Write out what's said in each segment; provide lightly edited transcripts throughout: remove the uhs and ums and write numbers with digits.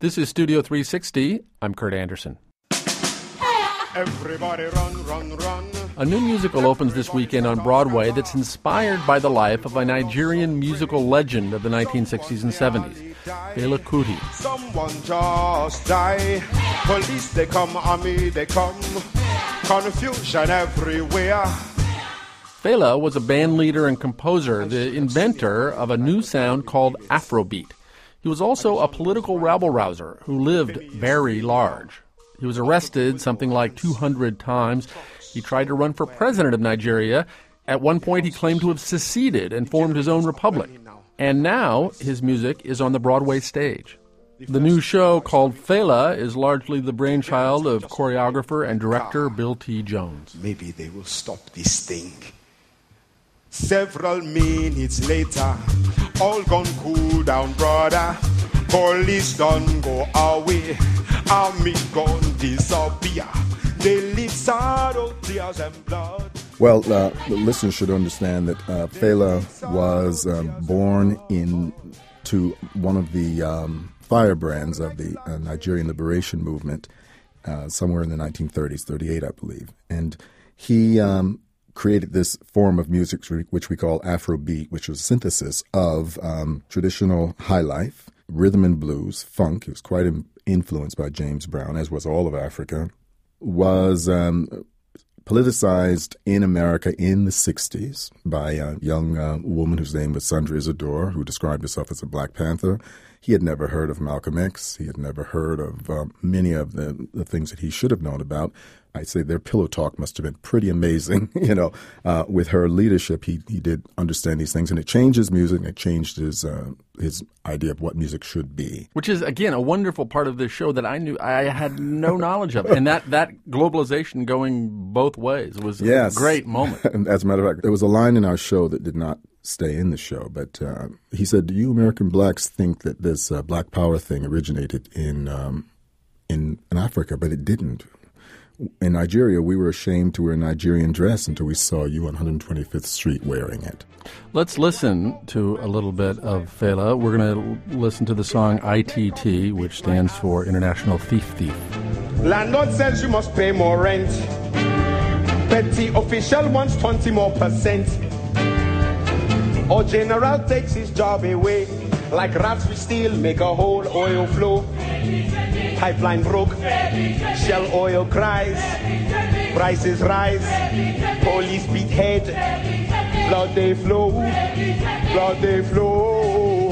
This is Studio 360. I'm Kurt Anderson. Everybody run, run, run. A new musical opens this weekend on Broadway that's inspired by the life of a Nigerian musical legend of the 1960s and 70s, Fela Kuti. Someone just die. Police, they come, army, they come. Confusion everywhere. Fela was a band leader and composer, the inventor of a new sound called Afrobeat. He was also a political rabble-rouser who lived very large. He was arrested something like 200 times. He tried to run for president of Nigeria. At one point, he claimed to have seceded and formed his own republic. And now, his music is on the Broadway stage. The new show, called Fela, is largely the brainchild of choreographer and director Bill T. Jones. Maybe they will stop this thing. Several minutes later, all gone cool down, brother. Police done go away, army gone disappear. They leave sorrow, tears and blood. Well, the listeners should understand that Fela was born into one of the firebrands of the Nigerian liberation movement somewhere in the 1930s, 38, I believe. And he created this form of music which we call Afrobeat, which was a synthesis of traditional high life, rhythm and blues, funk. He was quite influenced by James Brown, as was all of Africa. Was politicized in America in the 60s by a young woman whose name was Sandra Isidore, who described herself as a Black Panther. He had never heard of Malcolm X. He had never heard of many of the things that he should have known about. I'd say their pillow talk must have been pretty amazing. With her leadership, he did understand these things, and it changed his music, and it changed his idea of what music should be. Which is, again, a wonderful part of this show that I had no knowledge of. And that globalization going both ways was a great moment. As a matter of fact, there was a line in our show that did not stay in the show, but he said, "Do you American blacks think that this Black Power thing originated in Africa?" But it didn't. In Nigeria, we were ashamed to wear Nigerian dress until we saw you on 125th Street wearing it. Let's listen to a little bit of Fela. We're going to listen to the song ITT, which stands for International Thief Thief. Landlord says you must pay more rent. Petty official wants 20 more %. Or general takes his job away. Like rats we steal, make a whole oil flow. Pipeline broke, Shell oil cries, prices rise, police beat head, blood they flow, blood they flow.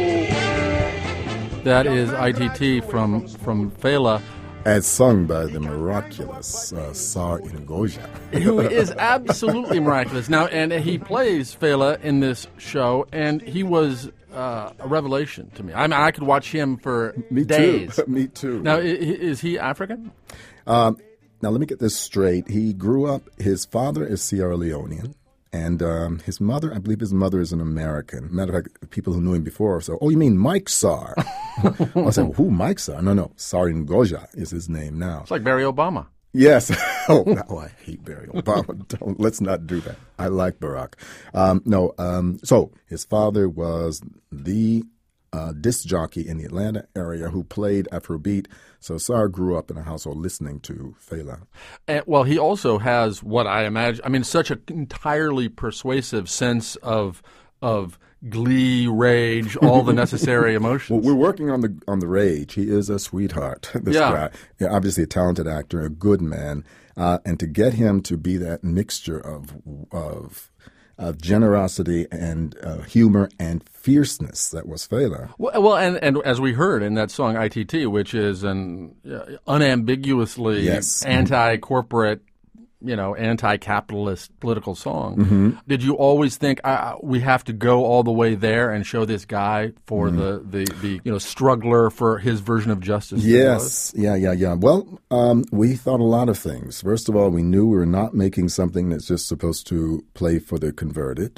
That is ITT from Fela. As sung by the miraculous Sar Ngoja. Who is absolutely miraculous. Now, and he plays Fela in this show, and he was a revelation to me. I mean, I could watch him for days. Me too. Now, is he African? Now, let me get this straight. He grew up, his father is Sierra Leonean, and his mother, I believe his mother is an American. Matter of fact, people who knew him before said, "Oh, you mean Mike Sar?" I said, well, "Who, Mike Sar?" No, Sar Ngoja is his name now. It's like Barry Obama. Yes. I hate Barry Obama. Let's not do that. I like Barack. So his father was the disc jockey in the Atlanta area who played Afrobeat. So Sar grew up in a household listening to Fela. Well, he also has what I imagine, such an entirely persuasive sense of glee, rage, all the necessary emotions. Well, we're working on the rage. He is a sweetheart, this guy. Yeah, obviously a talented actor, a good man. And to get him to be that mixture of generosity and humor and fierceness that was Fela. Well, and as we heard in that song ITT, which is an unambiguously anti-corporate, anti-capitalist political song. Mm-hmm. Did you always think we have to go all the way there and show this guy for the struggler for his version of justice? Yes, yeah. Well, we thought a lot of things. First of all, we knew we were not making something that's just supposed to play for the converted.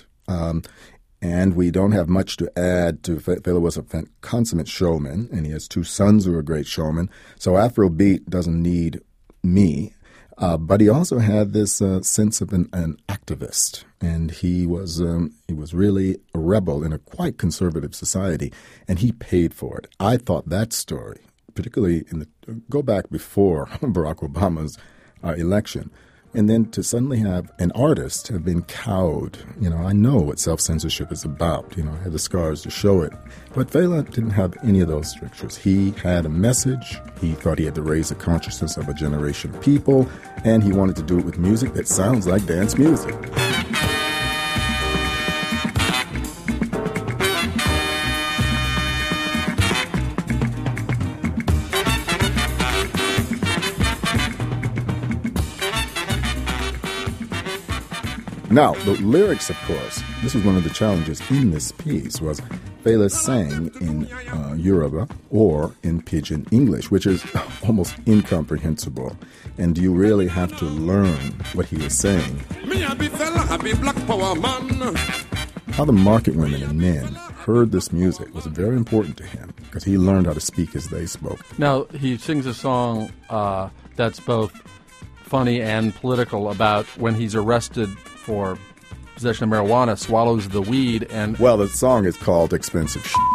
And we don't have much to add to. Fela was a consummate showman, and he has two sons who are great showmen. So Afrobeat doesn't need me. But he also had this sense of an activist, and he was really a rebel in a quite conservative society, and he paid for it. I thought that story particularly go back before Barack Obama's election. And then to suddenly have an artist have been cowed. I know what self-censorship is about. I had the scars to show it. But Fela didn't have any of those strictures. He had a message. He thought he had to raise the consciousness of a generation of people. And he wanted to do it with music that sounds like dance music. Now, the lyrics, of course, this was one of the challenges in this piece, was Fela sang in Yoruba or in Pidgin English, which is almost incomprehensible. And you really have to learn what he is saying. Me, I be Fela, I be black power man. How the market women and men heard this music was very important to him because he learned how to speak as they spoke. Now, he sings a song that's both funny and political about when he's arrested for possession of marijuana, swallows the weed, and... Well, the song is called Expensive Shit.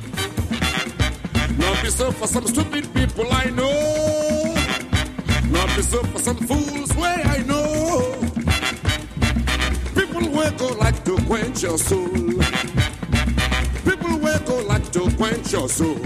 Not be so for some stupid people I know. Not be so for some fools way I know. People will go like to quench your soul. People will go like to quench your soul.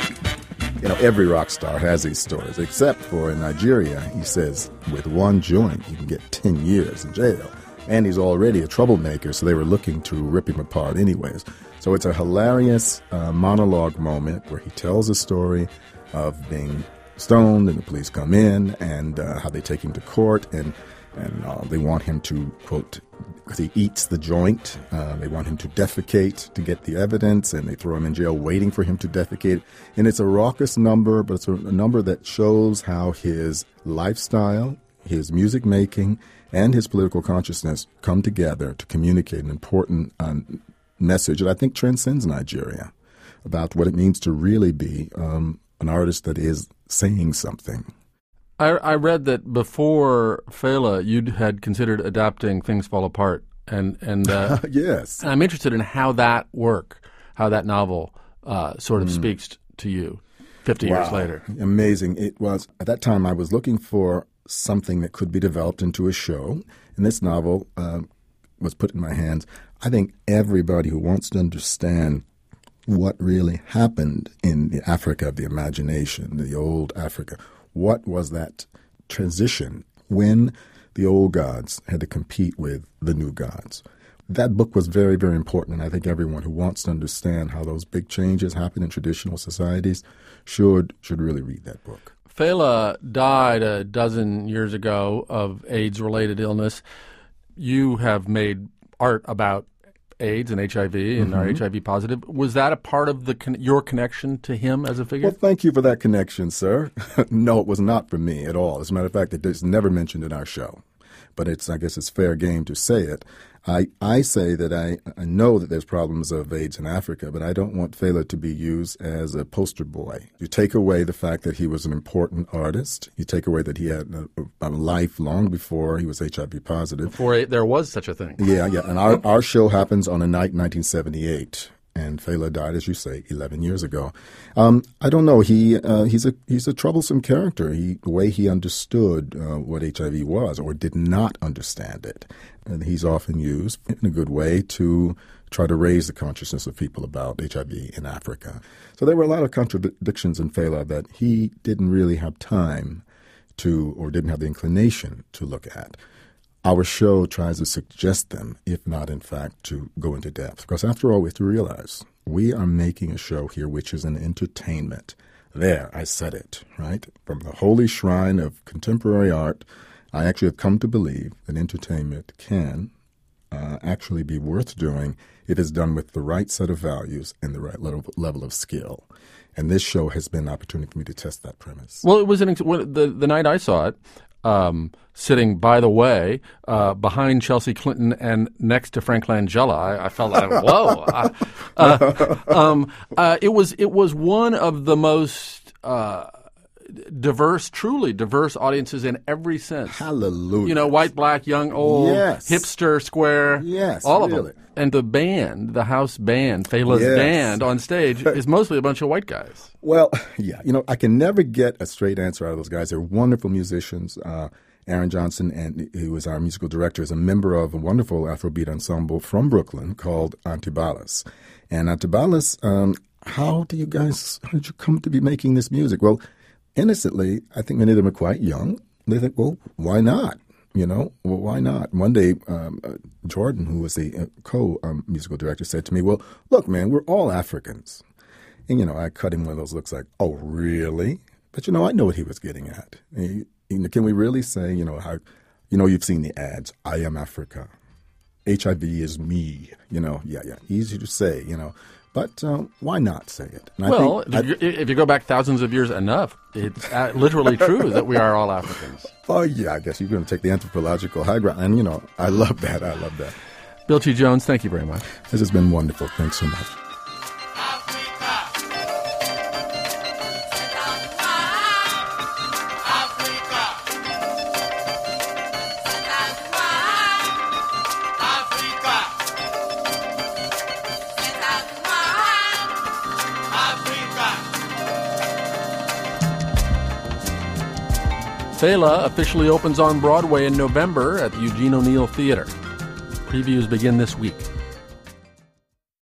Every rock star has these stories, except for in Nigeria, he says, with one joint, you can get 10 years in jail. And he's already a troublemaker, so they were looking to rip him apart anyways. So it's a hilarious monologue moment where he tells a story of being stoned and the police come in and how they take him to court and they want him to, quote, because he eats the joint, they want him to defecate to get the evidence, and they throw him in jail waiting for him to defecate. And it's a raucous number, but it's a number that shows how his lifestyle, his music making, and his political consciousness come together to communicate an important message that I think transcends Nigeria about what it means to really be an artist that is saying something. I read that before Fela, you had considered adapting Things Fall Apart, and yes. I'm interested in how that novel sort of speaks to you 50 years later. Amazing. It was, at that time, I was looking for something that could be developed into a show, and this novel was put in my hands. I think everybody who wants to understand what really happened in the Africa of the imagination, the old Africa, what was that transition when the old gods had to compete with the new gods? That book was very, very important, and I think everyone who wants to understand how those big changes happen in traditional societies should really read that book. Fela died a dozen years ago of AIDS-related illness. You have made art about AIDS and HIV and are HIV positive. Was that a part of your connection to him as a figure? Well, thank you for that connection, sir. No, it was not for me at all. As a matter of fact, it's never mentioned in our show. But I guess it's fair game to say it. I say that I know that there's problems of AIDS in Africa, but I don't want Fela to be used as a poster boy. You take away the fact that he was an important artist. You take away that he had a life long before he was HIV positive. Before there was such a thing. Yeah. And our show happens on a night in 1978. And Fela died, as you say, 11 years ago. I don't know. He's a troublesome character. The way he understood what HIV was or did not understand it. And he's often used in a good way to try to raise the consciousness of people about HIV in Africa. So there were a lot of contradictions in Fela that he didn't really have time to or didn't have the inclination to look at. Our show tries to suggest them, if not, in fact, to go into depth. Because after all, we have to realize we are making a show here which is an entertainment. There, I said it, right? From the holy shrine of contemporary art, I actually have come to believe that entertainment can actually be worth doing if it's done with the right set of values and the right level of skill. And this show has been an opportunity for me to test that premise. Well, it was the night I saw it. Sitting, by the way, behind Chelsea Clinton and next to Frank Langella, I felt like, whoa! It was one of the most diverse, truly diverse audiences in every sense. Hallelujah. You know, white, black, young, old, Yes. hipster, square, Yes, all of really. them. And the band, the house band, Fela's Yes. band on stage is mostly a bunch of white guys. Well, yeah, I can never get a straight answer out of those guys. They're wonderful musicians. Aaron Johnson, and who is our musical director, is a member of a wonderful Afrobeat ensemble from Brooklyn called Antibalas. And Antibalas, how did you come to be making this music? Well, innocently, I think many of them are quite young. They think, well, why not? Well, why not? One day, Jordan, who was the co-musical director, said to me, well, look, man, we're all Africans. And, I cut him one of those looks like, oh, really? But, I know what he was getting at. Can we really say, how, you've seen the ads, I am Africa. HIV is me, easy to say, But why not say it? And if you go back thousands of years enough, it's literally true that we are all Africans. Oh, yeah, I guess you're going to take the anthropological high ground. And, I love that. Bill T. Jones, thank you very much. This has been wonderful. Thanks so much. Fela officially opens on Broadway in November at the Eugene O'Neill Theater. Previews begin this week.